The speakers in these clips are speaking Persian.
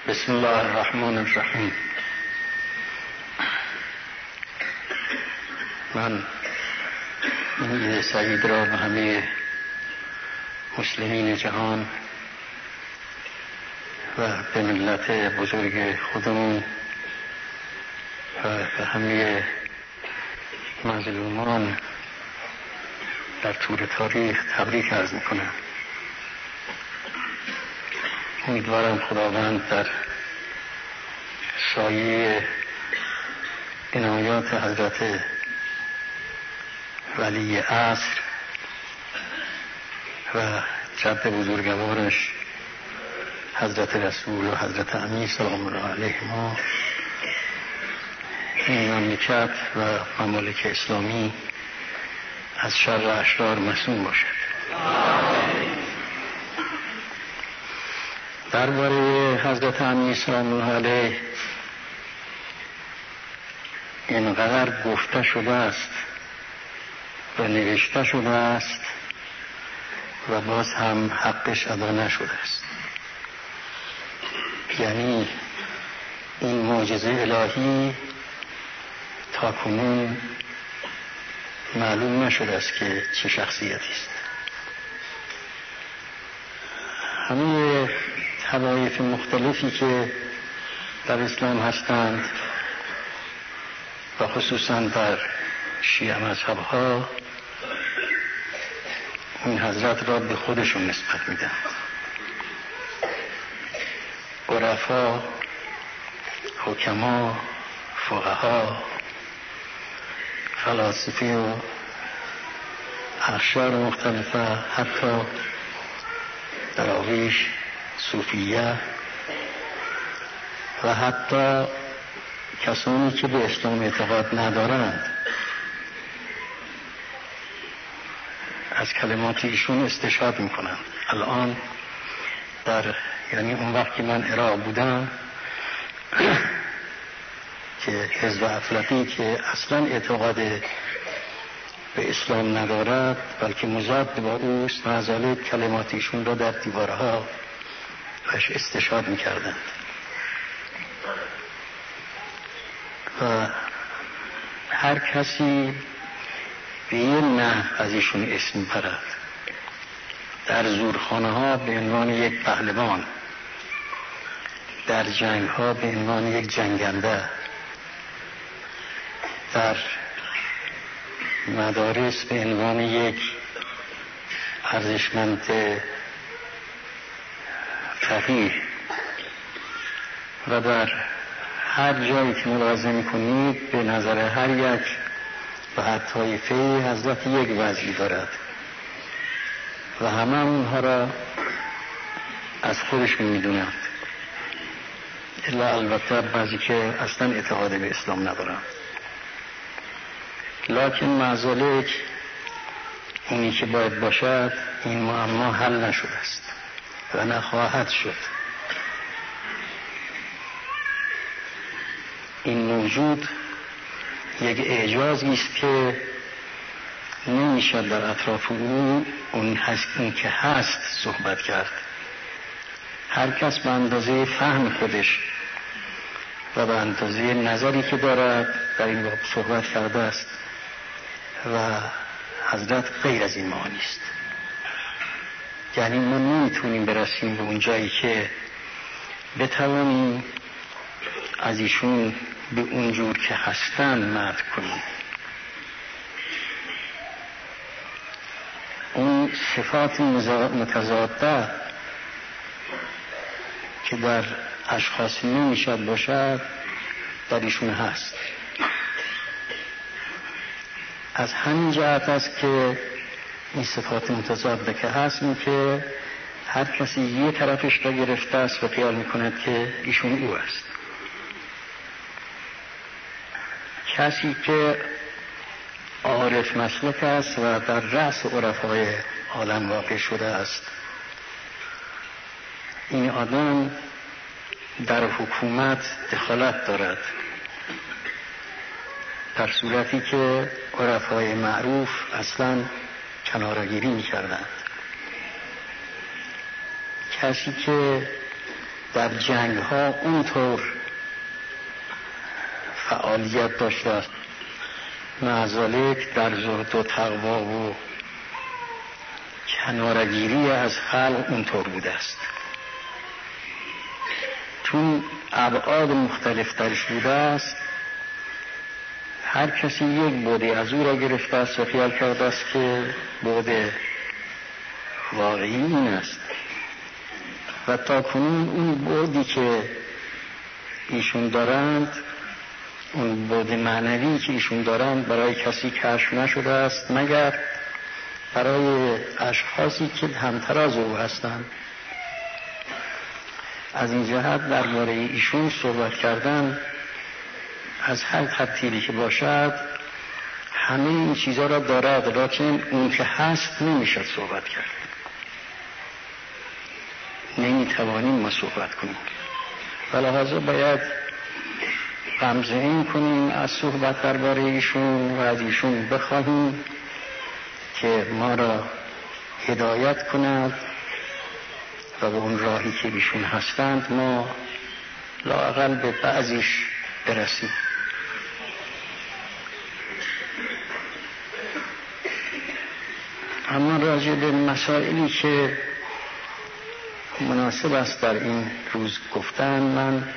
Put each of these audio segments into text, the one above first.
بسم الله الرحمن الرحیم. من این سعید را به همه مسلمین جهان و به ملت بزرگ خودمون و به همه مظلومان در طول تاریخ تبریک عرض میکنم. امیدوارم خداوند در سایه عنایات حضرت ولی عصر و جد بزرگوارش حضرت رسول و حضرت امیر سلام الله علیهما این مملکت و ممالک اسلامی از شر اشرار مصون باشد. درباره حضرت امیر سلام الله علیه اینقدر گفته شده است و نوشته شده است و باز هم حقش ادا نشده است. یعنی این معجزه الهی تا کنون معلوم نشده است که چه شخصیتی است. همه طوایف مختلفی که در اسلام هستند و خصوصا در شیعه مذهب‌ها این حضرت را به خودشون نسبت میدن. عرفا، حکما، فقها، فلاسفه و اقشار مختلفه، حتی دراویش، صوفیه و حتی کسانی که به اسلام اعتقاد ندارند از کلمات ایشون استشهاد میکنند. الان یعنی اون وقت که من عراق بودم که حزب افلاقی که اصلا اعتقاد به اسلام ندارد بلکه مضاد با اوست، معذاله کلمات ایشون را در دیوارها بهش استشهاد میکردند و هر کسی به یه نحو از ایشون اسم برد. در زورخانه ها به عنوان یک پهلوان، در جنگ ها به عنوان یک جنگنده، در مدارس به عنوان یک ارزشمند فقیه و در هر جایی که ملاحظه میکنید به نظر هر یک و هر طایفه حضرت یک وضعی دارد و همه اونها را از خودشون میدونند، الا البته بعضی که اصلا اعتقاد به اسلام ندارند. لکن معذالک اونی که باید باشد این معما حل نشده است و نخواهد شد. این موجود یک اعجازی است که نمیشد در اطراف اون که هست صحبت کرد. هر کس به اندازه فهم خودش و به اندازه نظری که دارد در این باب صحبت کرده است و حضرت غیر از این معانی است. یعنی ما نمیتونیم برسیم به اون جایی که بتوانیم از ایشون به اونجور که هستن مدح کنیم. اون صفات متضاده که در اشخاص نمیشد باشد در ایشون هست. از همین جهت است که این صفات متضاده که هست این که هر کسی یه طرفش را گرفته است و خیال میکند که ایشون او است. کسی که عارف مسلک است و در رأس عرفای عالم واقع شده است، این آدم در حکومت دخالت دارد، در صورتی که عرفای معروف اصلا کناره‌گیری می‌کردند. کسی که در جنگ ها اونطور فعالیت داشته است، معذالک در زهد و تقوا و کنارگیری از خلق اونطور بوده است. چون ابعاد مختلف درش بوده است، هر کسی یک بعدی از او را گرفته است و خیال کرده است که بعد واقعی این است و تا کنون اون بعدی که ایشون دارند، اون بعد معنوی که ایشون دارند برای کسی کشف نشده است مگر برای اشخاصی که همتراز او هستند. از این جهت درباره ایشون صحبت کردن از هر ترتیبی که باشد همه این چیزها را دارد، لیکن اون که هست نمیشد صحبت کرد، نمیتوانیم ما صحبت کنیم. ولهذا باید غمزه این کنیم از صحبت درباره ایشون و از ایشون بخواهیم که ما را هدایت کند و به اون راهی که ایشون هستند ما لااقل به بعضیش برسیم. اما راجع به مسائلی که مناسب است در این روز گفتن، من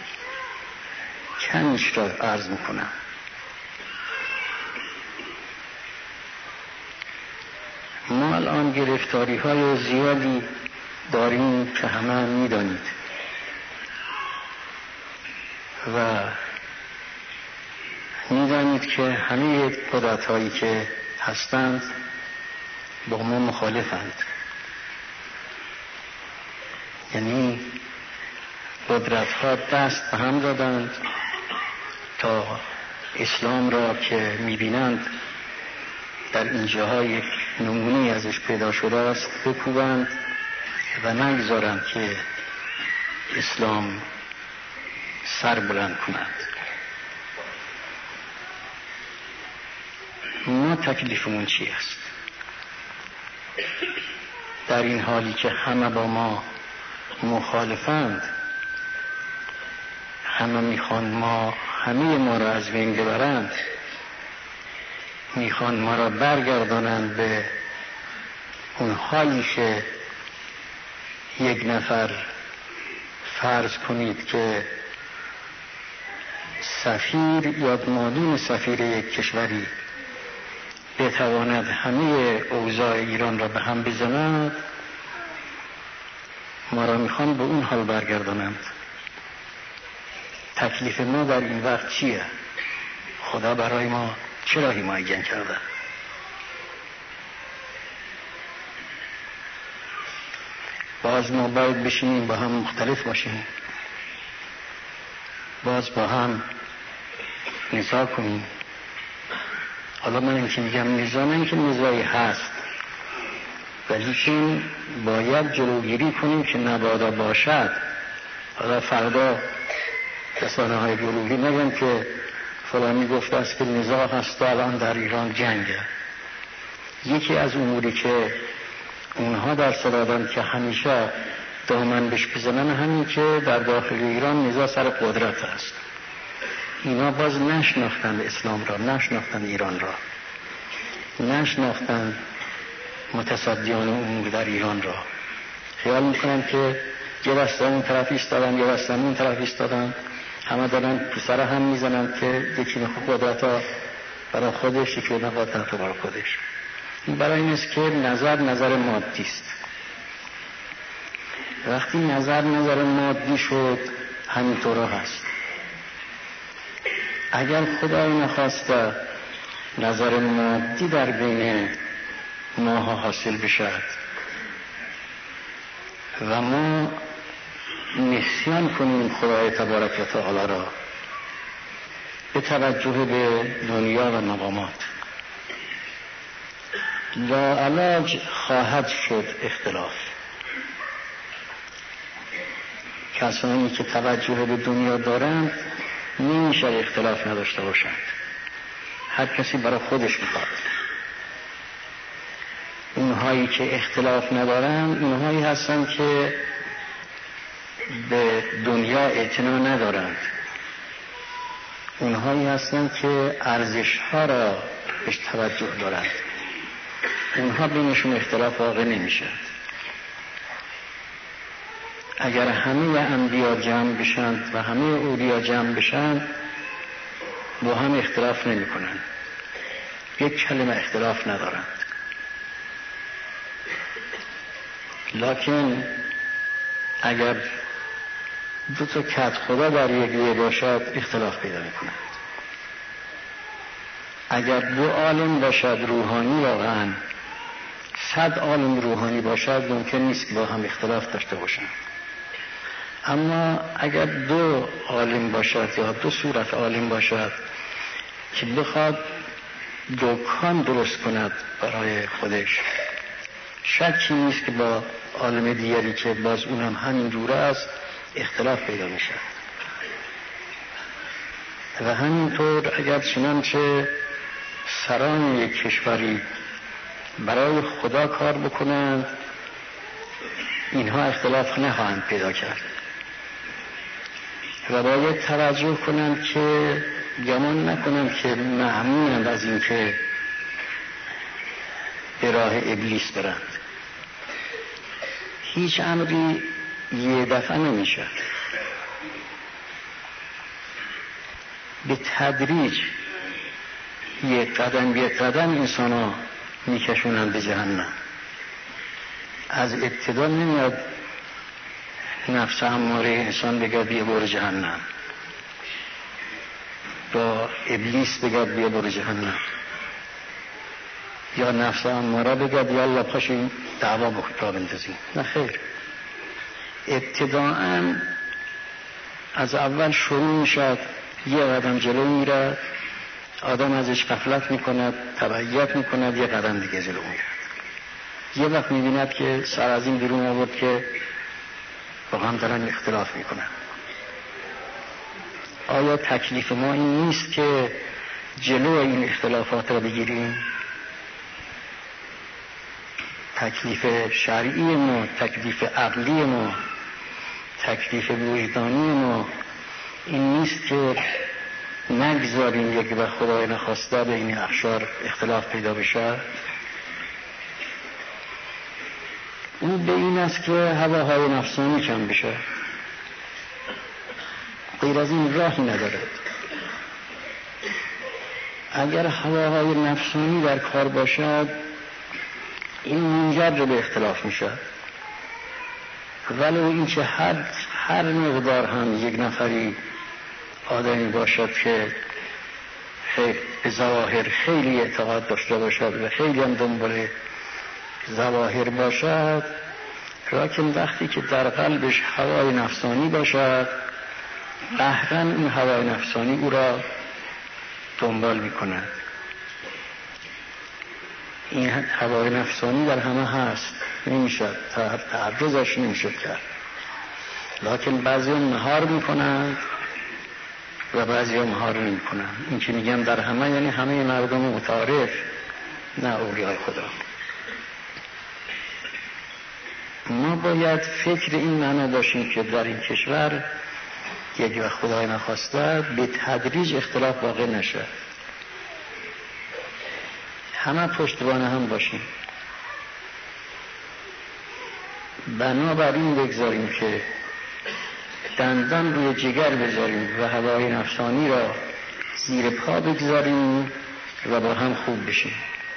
کمیش را عرض میکنم. ما الان گرفتاری های زیادی داریم که همه میدانید و میدانید که همه قدرت هایی که هستند با ما مخالفند. یعنی قدرت ها دست به هم دادند تا اسلام را که میبینند در اینجاها یک نمونه ازش پیدا شده است بکوبند و نگذارند که اسلام سر بلند کنند. ما تکلیفمون چی است؟ در این حالی که همه با ما مخالفند، همه میخوان همه ما را از بین ببرند، میخوان ما را برگردانند به اون حالی که یک نفر فرض کنید که سفیر یا مادون سفیر یک کشوری بتواند همه اوضاع ایران را به هم بزند، ما را میخوان به اون حال برگردانند. تکلیف ما در این وقت چیه؟ خدا برای ما چرا حمایت کرده؟ باز ما باید بشینیم با هم مختلف باشیم، باز با هم نزاع کنیم. حالا من این که میگم نزاع، نه اینکه نزاعی هست، ولی چون باید جلوگیری کنیم که نبادا باشد. حالا فردا رسانه های گروهی نگن که فلانی گفته است که نزاع هست و الان در ایران جنگه. یکی از اموری که اونها در صدادن که همیشه دامن بهش بزنن همین که در داخل ایران نزاع سر قدرت است. اینا باز نشناختند اسلام را، نشناختند ایران را، نشناختند متصدیان امور در ایران را. خیال میکنن که یه دسته اون طرف ایستادن، یه دسته اون طرف ایستادن، همه دارن پسر هم میزنن که یکی میخواد قدرت ها برای خودش، یکی میخواد قدرت ها برای خودش. این برای این است که نظر مادی است. وقتی نظر مادی شد همینطور هست. اگر خدای نخواسته نظر مادی در بین ماها حاصل بشد و ما نسیان کنیم خدای تبارک و تعالی را به توجه به دنیا و مقامات، لاعلاج خواهد شد اختلاف. کسانی که توجه به دنیا دارند نمیشه اختلاف نداشته باشند. هر کسی برای خودش میخواد. اونهایی که اختلاف ندارند اونهایی هستند که به دنیا اعتنا ندارند، اونهایی هستند که ارزش‌ها را بهش توجه دارند، اونها بینشون اختلاف واقع نمیشه. اگر همه انبیا جمع بشند و همه اولیا جمع بشند با هم اختلاف نمی کنند، یک کلمه اختلاف ندارند. لکن اگر دو تا کت خدا در یک گوشه باشد اختلاف پیدا می کنند. اگر دو عالم باشد روحانی، واقعا 100 عالم روحانی باشد ممکن نیست که با هم اختلاف داشته باشند. اما اگر دو عالم باشد یا دو صورت عالم باشد که بخواد دکان درست کند برای خودش، شکی نیست که با عالم دیگری که باز اونم همین دوره است اختلاف پیدا می شود. و همینطور اگر چنانچه سران یک کشوری برای خدا کار بکنند، اینها اختلاف نخواهند پیدا کرد و باید توجه کنند که گمان نکنند که مأمونند از این که به راه ابلیس برند. هیچ امری یه دفعه نمیشه، به تدریج یک قدم انسان ها میکشونند به جهنم. از ابتدا نمیاد نفس اماره انسان بگه بیا برو جهنم، یا ابلیس بگه بیا برو جهنم، یا نفس اماره بگه بیا الله پاشیم دعوا بخواه بندازیم. نه خیر، ابتداءً از اول شروع میشد، یه قدم جلو میره، آدم ازش غفلت میکند، تبعیت میکند، یه قدم دیگه جلو میره. یه وقت میبیند که سر از این بیرون آورد که با هم دارن اختلاف میکنن. آیا تکلیف ما این نیست که جلو این اختلافات را بگیریم؟ تکلیف شرعی ما، تکلیف عقلی ما، تکلیف وجدانی ما این نیست که نگذاریم یک وقت خدای نخواسته به این اقشار اختلاف پیدا بشه؟ اون به این است که هواهای نفسانی کم بشه، غیر از این راهی نداره. اگر هواهای نفسانی در کار باشد این منجر به اختلاف میشه. ولو این که هر مقدار هم یک نفری آدمی باشد که به ظواهر خیلی اعتقاد داشته باشد و خیلی هم دنبال ظواهر باشد، لکن وقتی که در قلبش هوای نفسانی باشد قهرن این هوای نفسانی او را دنبال میکند. این هوای نفسانی در همه هست، نمیشه تعرضش نمیشه کرد، لکن بعضی هم مهار میکنند و بعضی هم مهار نمیکنند. این که میگم در همه یعنی همه مردم متعارف، نه اولیای خدا. ما باید فکر این معنا باشیم که در این کشور یک وقت خدای نخواسته به تدریج اختلاف واقع نشه، همه پشتوانه هم باشیم. بنابراین بگذاریم که دندان روی جگر بذاریم و هوای نفسانی را زیر پا بگذاریم و با هم خوب بشیم.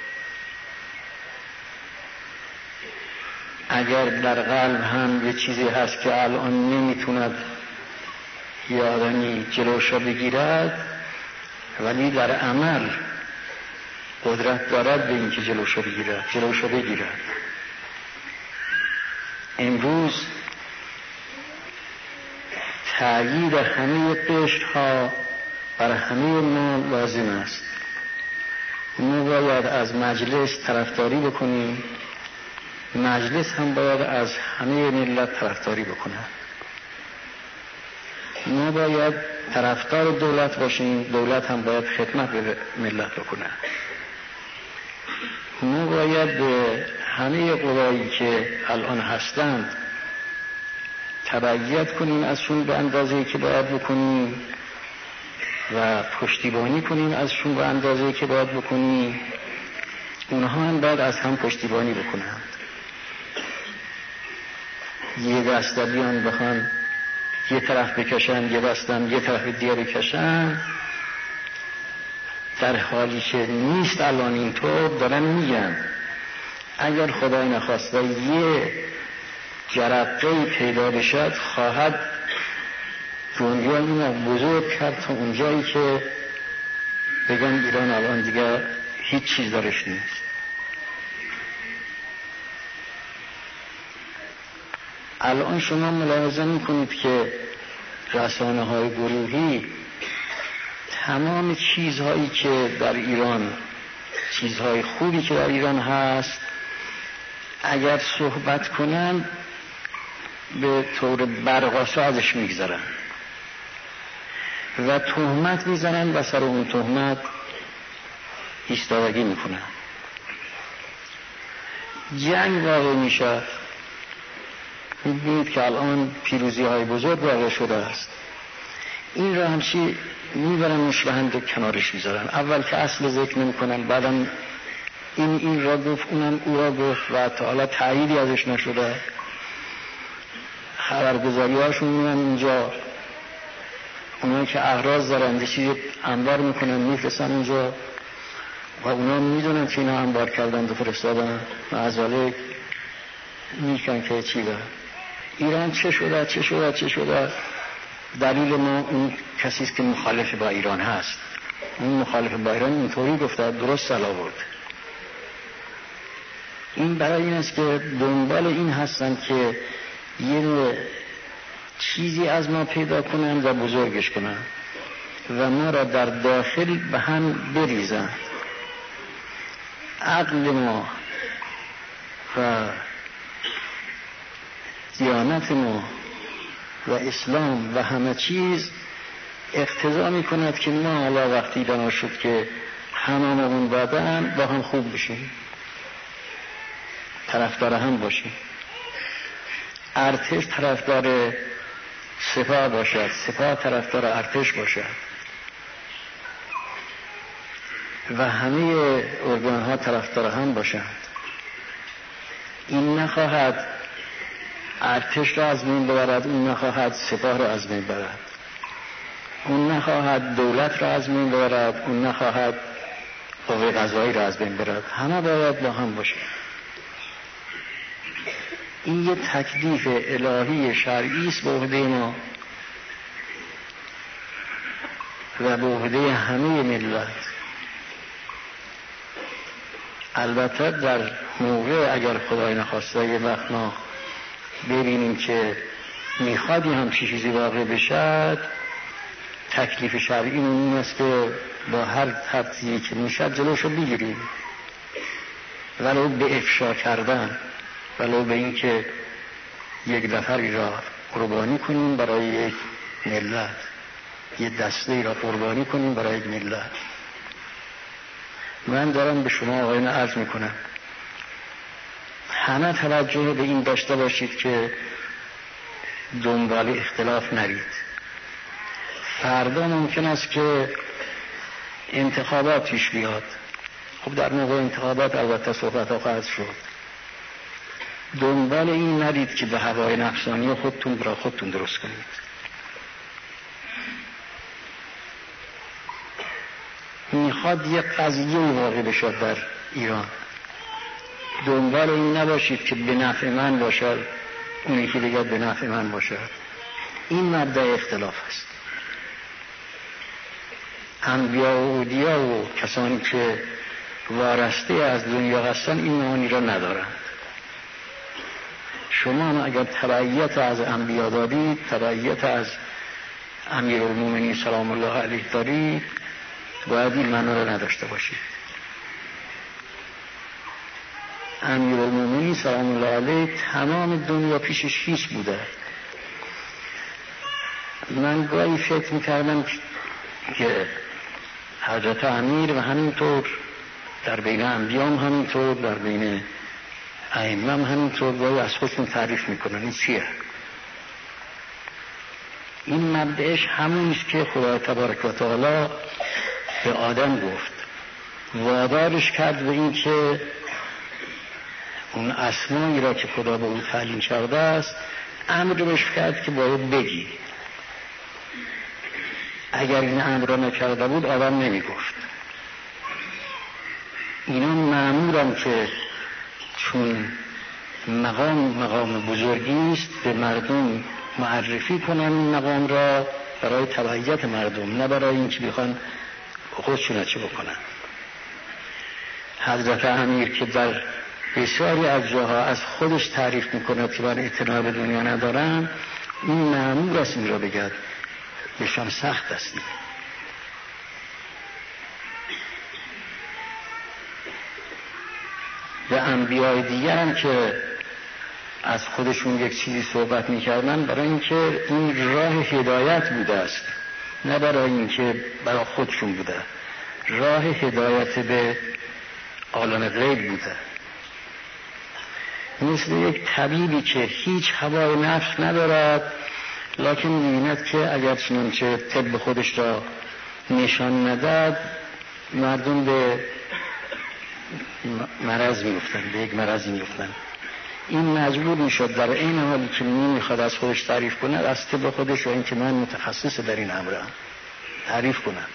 اگر در قلب هم یه چیزی هست که الان نمیتوند یه آدمی جلوشو بگیرد، ولی در عمل قدرت دارد به این که جلوشو بگیرد. امروز تأیید همه قشرها بر همه ما لازم است. ما باید از مجلس طرفداری بکنیم، مجلس هم باید از همه ملت طرفداری بکنه. ما باید طرفدار دولت باشیم، دولت هم باید خدمت به ملت بکنه. ما باید به همه قوایی که الان هستند تبعیت کنیم ازشون به اندازه‌ای که باید بکنیم و پشتیبانی کنیم ازشون به اندازه‌ای که باید بکنیم، اونها هم باید از هم پشتیبانی بکنن. یه دست بیان بخوان یه طرف بکشن، یه دستم یه طرف دیگه بکشن، در حالی که نیست الان اینطور. دارن میگن اگر خدای نخواسته یه جرقه‌ای پیدا بشد، خواهد دنیا اینو بزرگ کرد تا اونجایی که بگن ایران الان دیگه هیچ چیز دارش نیست. الان شما ملاحظه میکنید که رسانه‌های گروهی تمام چیزهایی که در ایران، چیزهای خوبی که در ایران هست، اگر صحبت کنن به طور برقاسا ازش میگذرن و تهمت میزنن و سر اون تهمت ایستادگی میکنن. جنگ واقع میشه، میبینید که الان پیروزی های بزرگ واقع شده است. این را همچی میبرن مشبهند کنارش میذارن. اول که اصل ذکر نمیکنن، بعدم این را گفت، اونم او را گفت و تا حالا تأییدی ازش نشده. خبرگزاری هاشون میان اینجا، اونایی که اغراض دارن یه چیزی انبار میکنن میفرستن اونجا و اونا میدونن که اینا انبار کردن و فرستادن و از ولی میگن که چی دارن. ایران چه شده. دلیل ما اون کسیست که مخالف با ایران هست. اون مخالف با ایران اینطوری گفته، درست سلا بود. این برای این است که دنبال این هستن که یه چیزی از ما پیدا کنن و بزرگش کنن و ما را در داخل به هم بریزن. عقل ما و دیانت ما و اسلام و همه چیز اقتضا می کند که ما حالا وقتی بنا شد که هممون بدن با هم خوب بشیم، طرفدار هم باشیم. ارتش طرفدار سپاه باشد، سپاه طرفدار ارتش باشد و همه ارگان ها طرفدار هم باشند. این نخواهد ارتش را از بین ببرد، اون نخواهد سپاه را از بین ببرد، اون نخواهد دولت را از بین ببرد، اون نخواهد قوه قضایی را از بین ببرد. همه باید با هم باشه. این یه تکلیف الهی شرعی است به عهده ما و به عهده همه ملت. البته در موقع اگر خدای نخواسته یه وقت ما ببینیم که میخواد هم چیزی واقع بشد، تکلیف شرعی این است که با هر تبدیلی که میشد جلوشو بگیریم، ولو به افشا کردن، ولو به این که یک نفری را قربانی کنیم برای یک ملت، یک دسته را قربانی کنیم برای یک ملت. من دارم به شما آقایان عرض میکنم همه توجه به این داشته باشید که دنبال اختلاف نرید. فردا ممکن است که انتخابات پیش بیاد. خب در موقع انتخابات البته صحبت ها خواهد شد. دنبال این نرید که به هوای نفسانی خودتون برای خودتون درست کنید. میخواد یک قضیه واقع بشد در ایران، دنبال این نباشید که به نفع من باشد اونی که دیگر به نفع من باشد. این مبدأ اختلاف است. انبیا و اولیا و کسانی که وارسته از دنیا هستن این معانی را ندارند. شما اگر تبعیت از انبیا دارید، تبعیت از امیرالمومنین سلام الله علیه دارید، باید این معنا را نداشته باشید. امیرالمومنین سلام الله علیه تمام دنیا پیشش هیچ بوده. من گاهی فکر میکردم که حضرت امیر و همینطور در بین انبیام همینطور، در بین ائمه همینطور، گاهی از خودشون تعریف میکنن این چیه؟ این مبدأش همونیست که خدا تبارک و تعالی به آدم گفت، وادارش کرد به این که اون اسمایی را که خدا به او تعلیم کرده است امر بهش کرد که باید بگی. اگر این امر را نکرده بود آدم نمی گفت. اینا مأمورن که چون مقام بزرگی است به مردم معرفی کنن این مقام را برای تبعیت مردم، نه برای این که بخوان خودشون چه بکنن. حضرت امیر که در بسیاری از جاها از خودش تعریف میکند که من اعتنا به دنیا ندارم، این مأمور است این را بگد، بهشان سخت است. و انبیاء دیگر هم که از خودشون یک چیزی صحبت میکردن برای اینکه این راه هدایت بوده است، نه برای اینکه برای خودشون بوده، راه هدایت به عالم غیب بوده. مثل یک طبیبی که هیچ هوای نفس ندارد، لکن می‌بیند که اگر چنانچه طب خودش را نشان نداد مردم به مرض میفتن، به یک مرضی میفتن. این مجبور میشد در این حالی که نمیخواد از خودش تعریف کنه از طب خودش و این که من متخصص در این امرم تعریف کنم.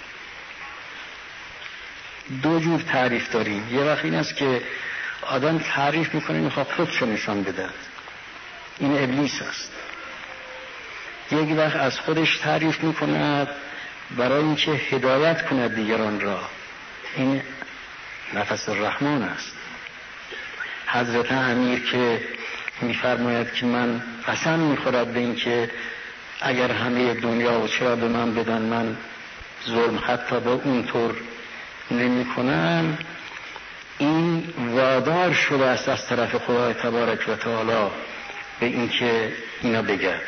دو جور تعریف داریم. یه وقت این است که آدم تعریف میکنه میخواد خودشو نشان بده، این ابلیس است. یک وقت از خودش تعریف میکند برای اینکه هدایت کند دیگران را، این نفس الرحمن است. حضرت امیر که میفرماید که من قسم میخورد به این که اگر همه دنیا و چرا به من بدن من ظلم حتی به اونطور نمی کنم، این وادار شده است از طرف خدای تبارک و تعالی به این که اینا بگد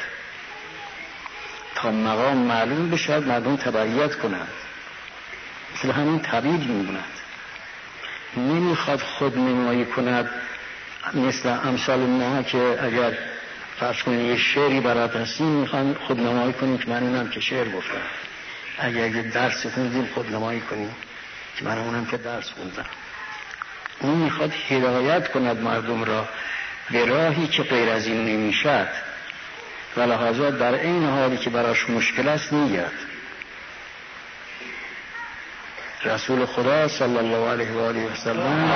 تا مقام معلوم بشد مردم تبعیت کنند. مثل همین طبیب میموند، نمیخواد خود نمایی کند. مثل امثال ما که اگر فرض کنید یه شعری برات هستیم میخوان خود نمایی کنیم که من اونم که شعر گفتم، اگر یه درس خوندیم خود نمایی کنیم که من اونم که درس خوندم. اون میخواد هدایت کند مردم را به راهی که غیر از این نمیشد و لحاظا در این حالی که براش مشکل است نیاد. رسول خدا صلی الله علیه و آله و سلم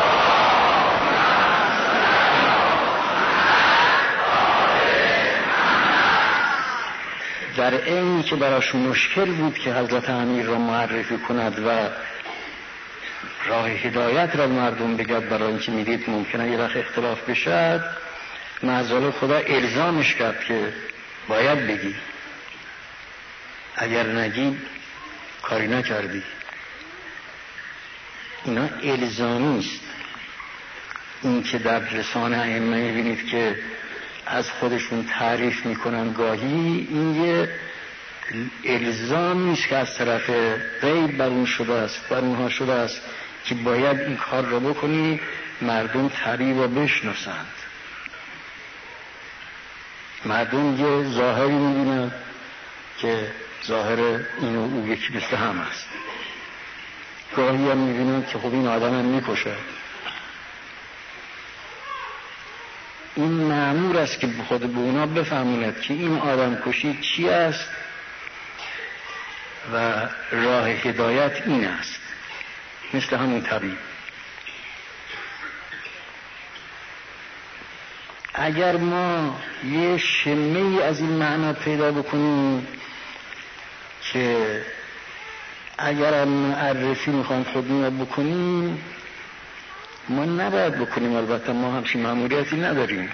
در اینی که براش مشکل بود که حضرت امیر را معرفی کند و راه هدایت را مردم بگد، برای اینکه میدید ممکنه یه وقت اختلاف بشد، معذال خدا الزامش کرد که باید بگی، اگر نگی کاری نکردی. اینا الزامی است. این که در لسان ائمه می‌بینید که از خودشون تعریف میکنن گاهی، این یه الزام نیست که از طرف غیب بر اون شده است، بر اونها شده است که باید این کار را بکنی مردم طریق را بشناسند. مردم یه ظاهری میبینن که ظاهر این و او یکی مثل هم است. گاهی هم میبینن که خب این آدم هم میکشه. این مأمور است که خود به اونا بفهموند که این آدم کشی چی است و راه هدایت این است. مثل همون طبیب. اگر ما یه شمه‌ای از این معنا پیدا بکنیم که اگر معرفی میخوام خودمون بکنیم ما نباید بکنیم، البته ما همچین مأموریتی نداریم،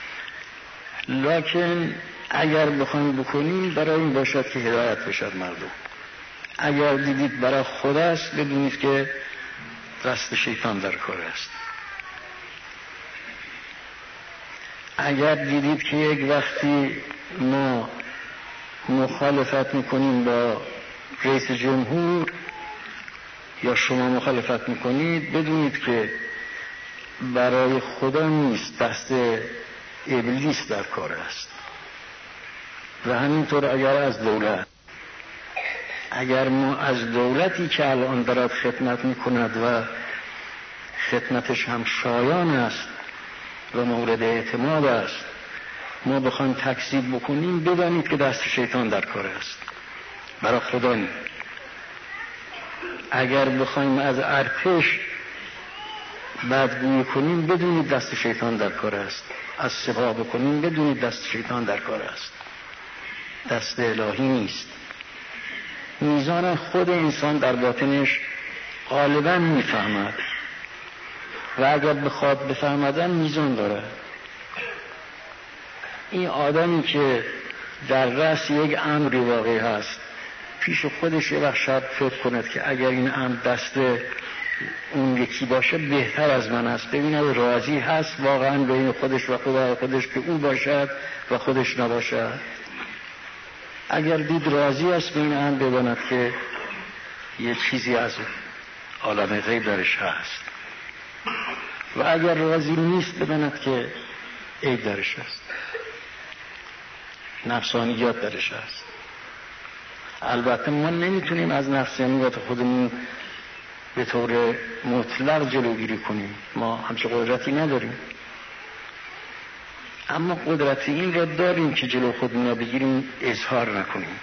لکن اگر بخوایم بکنیم برای این باشد که هدایت بشد مردم. اگر دیدید برای خدا است بدونید که دست شیطان در کار است. اگر دیدید که یک وقتی ما مخالفت میکنیم با رئیس جمهور یا شما مخالفت میکنید بدونید که برای خدا نیست، دست ابلیس در کار است. و همینطور اگر ما از دولتی که الان دارد خدمت میکند و خدمتش هم شایان است و مورد اعتماد است ما بخوایم تکذیب بکنیم، بدانید که دست شیطان در کار است. برای خدا نید. اگر بخوایم از ارتش بدگویی کنیم بدونید دست شیطان در کار است. از سپاه بکنیم بدونید دست شیطان در کار است، دست الهی نیست. میزان خود انسان در باطنش غالبا میفهمد و اگر بخواد بفهمدن میزان داره. این آدمی که در رأس یک امری واقع هست پیش خودش یه وقت شاید فکر کند که اگر این امر دست اون یکی باشه بهتر از من است، ببینه راضی هست واقعا بین خودش و خدای خودش که او باشد و خودش نباشد. اگر دید راضی است به این امر بداند که یه چیزی از عالم غیب درش هست و اگر راضی نیست بداند که عیب درش هست، نفسانیات درش هست. البته ما نمیتونیم از نفسانیات خودمون به طور مطلق جلوگیری کنیم، ما همچه قدرتی نداریم، اما قدرت این را داریم که جلو خودمون را بگیریم، اظهار نکنیم.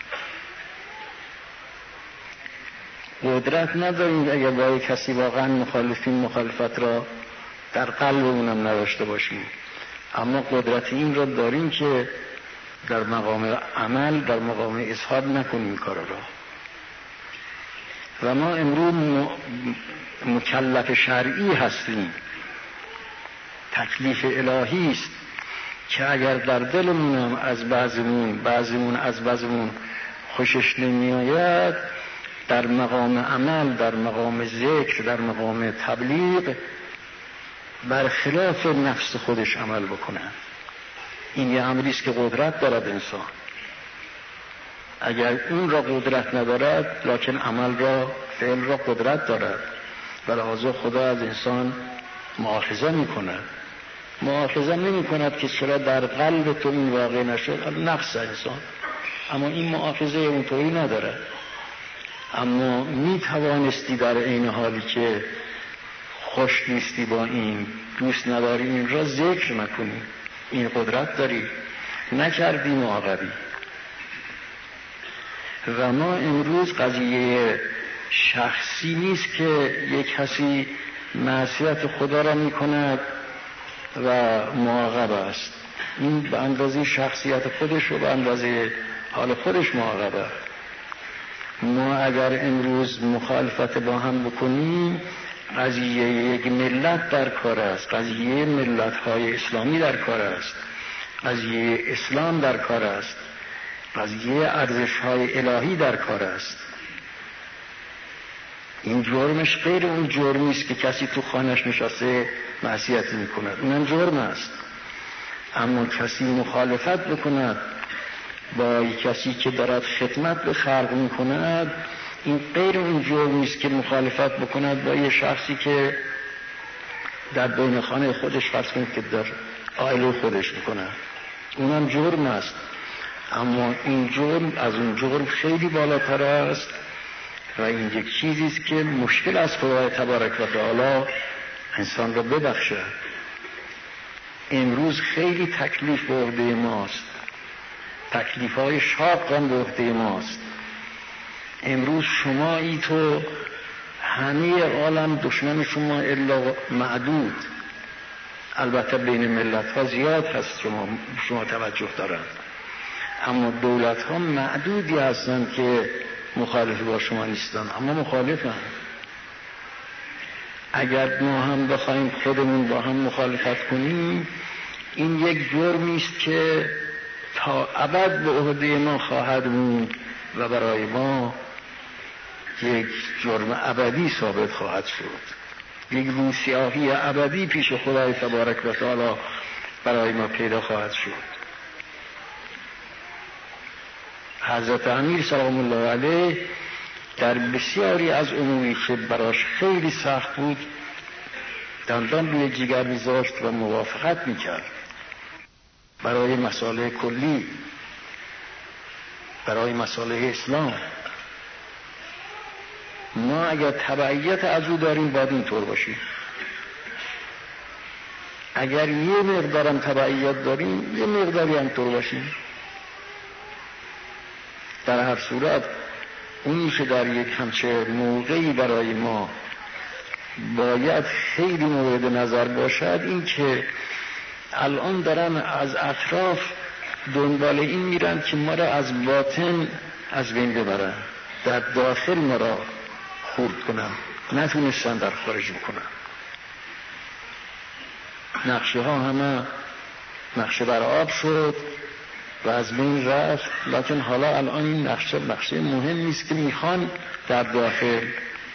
قدرت نداریم اگر با کسی واقعا مخالفت را در قلبمونم نداشته باشیم، اما قدرت این را داریم که در مقام عمل، در مقام اظهار نکنیم کار را. و ما امروز مکلف شرعی هستیم، تکلیف الهی است که اگر در دلمونم از بعضمون از بعضمون خوشش نمیآید، در مقام عمل، در مقام ذکر، در مقام تبلیغ برخلاف نفس خودش عمل بکنه. این یه امری است که قدرت دارد انسان. اگر اون را قدرت ندارد لکن عمل را، فعل را قدرت دارد و لذا خدا از انسان مؤاخذه میکند. مؤاخذه نمیکند که چرا در قلب تو این واقع نشد، نفس انسان، اما این مؤاخذه اونطوری ندارد. اما میتوانستی در این حالی که خوش نیستی با این، دوست نداری این را ذکر نکنی، این قدرت داری، نکردی معاقبی. و ما امروز قضیه شخصی نیست که یک کسی معصیت خدا را میکند و معاقب است. این به اندازه شخصیت خودش و به اندازه حال خودش معاقبه. ما اگر امروز مخالفت با هم بکنیم، قضیه یک ملت در کار است، قضیه ملت‌های اسلامی در کار است، قضیه اسلام در کار است، قضیه ارزش‌های الهی در کار است. این جرمش غیر اون جرمی است که کسی تو خانه‌اش نشسته معصیت می‌کند، اونم جرم است. اما کسی مخالفت بکند با کسی که دارد خدمت به خلق می‌کند، این غیر اون جرمی است که مخالفت بکند با یه شخصی که در بین خانه خودش فرض کنید که در عائله خودش می‌کند، اونم جرم است. اما این جرم از اون جرم خیلی بالاتر است و این یک چیزی است که مشکل است خدای تبارک و تعالی انسان را ببخشد. امروز خیلی تکلیف به عهده ماست، تکلیف‌های شاق هم به عهده ماست. امروز شما تو همه عالم دشمن شما الا معدود، البته بین ملت‌ها زیاد هست شما توجه دارند، اما دولت‌ها معدودی هستند که مخالف با شما نیستن، اما مخالفن. اگر ما هم بخوایم خودمون با هم مخالفت کنیم، این یک جرمی است که تا ابد به عهده ما خواهد موند و برای ما یک جرم ابدی ثابت خواهد شد، یک روسیاهی ابدی پیش خدای تبارک و تعالی برای ما پیدا خواهد شد. حضرت امیر سلام الله علیه در بسیاری از اموری که براش خیلی سخت بود دندان روی جگر می‌ذاشت و موافقت می‌کرد برای مسائل کلی. برای مصالح اسلام. ما اگر تبعیت از او داریم باید اینطور باشیم، اگر یه مقدارم تبعیت داریم یه مقداری هم طور باشیم. در هر صورت اونی که در یک همچه موقعی برای ما باید خیلی مورد نظر باشد این که الان دارن از اطراف دنبال این میرن که ما را از باطن از بین ببرن، در داخل ما را خورد کنن، نتونستن در خارج بکنن. نقشه ها همه نقشه بر آب شد و از بین رفت، لکن حالا الان این نقشه مهم نیست که میخوان در داخل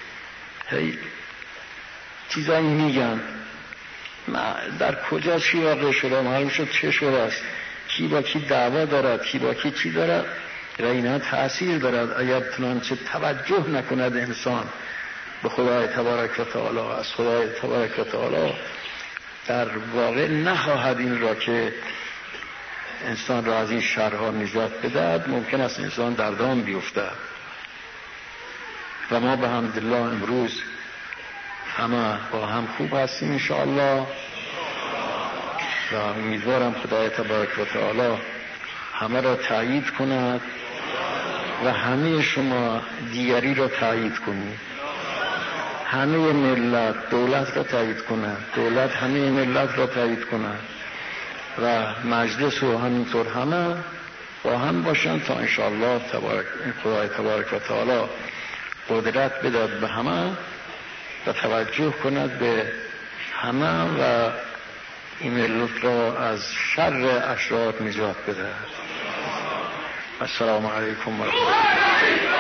چیزایی میگن در کجا چی واقع شده، معلوم شد چه شده است، کی با کی دعوا دارد، کی با کی چی دارد و اینها تأثیر دارد. اگر چنانچه توجه نکند انسان به خدای تبارک و تعالی، از خدای تبارک و تعالی در واقع نخواهد این را که انسان را از این شرها نجات بدهد، ممکن است انسان در دام بیفتد. و ما به حمدالله امروز همه با هم خوب هستیم انشاءالله و امیدوارم خدای تبارک و تعالی همه را تأیید کند و همه شما دیگری را تأیید کنید، همه ملت دولت را تأیید کنند، دولت همه ملت را تأیید کنند و مجلس و همینطور همه با هم باشند تا انشاءالله خدای تبارک و تعالی قدرت بداد به همه و توجه کند به همه و این ملت را از شر اشرار نجات بدهد. السلام علیکم و رحمت الله.